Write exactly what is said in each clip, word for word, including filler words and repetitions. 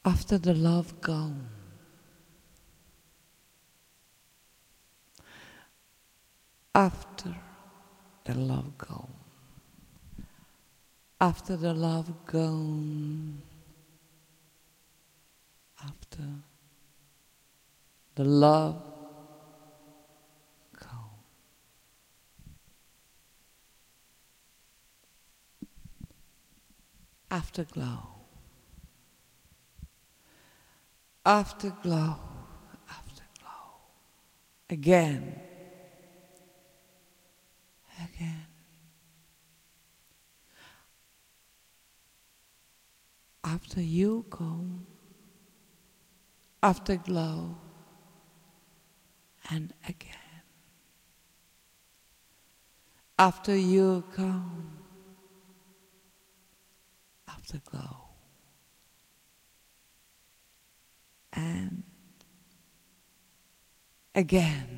after the love gone, after the love gone, after the love gone, after the love gone. Afterglow, afterglow, afterglow, again, again. After you go, afterglow, and again. After you come, afterglow, and again.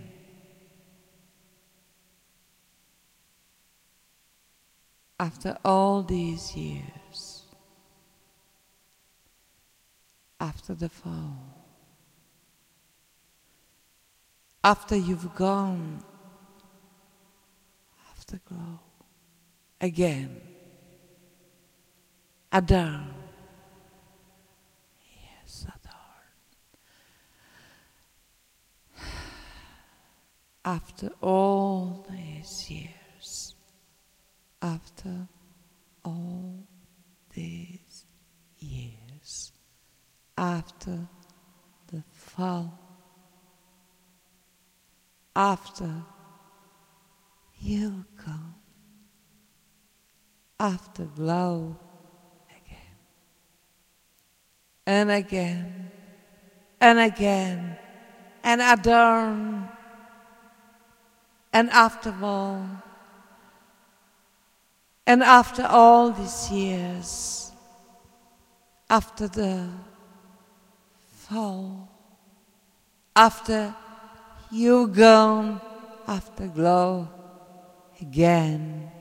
After all these years, after the fall, after you've gone, afterglow, again, adorn, yes, adorn. After all these years, after all these years, after the fall, after you come, afterglow, again, and again, and again, and adorn, and after all, and after all these years, after the fall, after you gone, afterglow, again,